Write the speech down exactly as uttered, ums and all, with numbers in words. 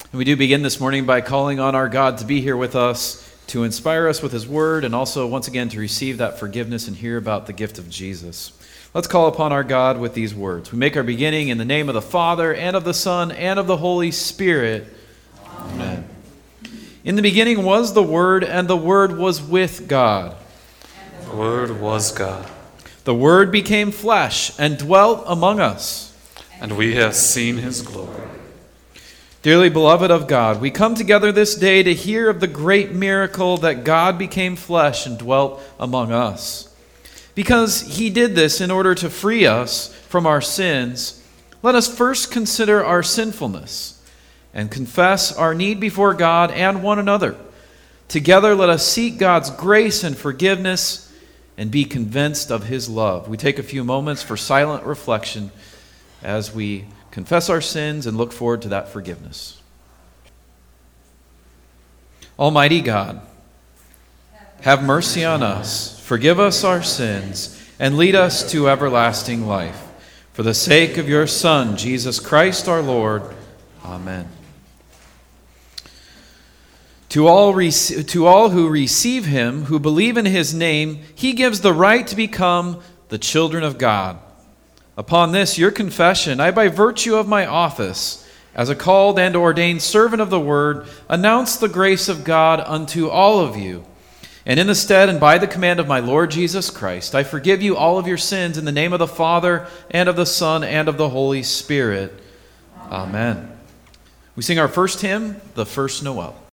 And we do begin this morning by calling on our God to be here with us, to inspire us with his word, and also once again to receive that forgiveness and hear about the gift of Jesus. Let's call upon our God with these words. We make our beginning in the name of the Father, and of the Son, and of the Holy Spirit. Amen. In the beginning was the Word, and the Word was with God. The Word was God. The Word became flesh and dwelt among us. And we have seen his glory. Dearly beloved of God, we come together this day to hear of the great miracle that God became flesh and dwelt among us. Because he did this in order to free us from our sins, let us first consider our sinfulness and confess our need before God and one another. Together let us seek God's grace and forgiveness and be convinced of his love. We take a few moments for silent reflection as we confess our sins and look forward to that forgiveness. Almighty God, have mercy on us, forgive us our sins, and lead us to everlasting life. For the sake of your Son, Jesus Christ our Lord. Amen. To all, rec- to all who receive him, who believe in his name, he gives the right to become the children of God. Upon this, your confession, I, by virtue of my office, as a called and ordained servant of the word, announce the grace of God unto all of you. And in the stead and by the command of my Lord Jesus Christ, I forgive you all of your sins in the name of the Father, and of the Son, and of the Holy Spirit. Amen. We sing our first hymn, the first Noel.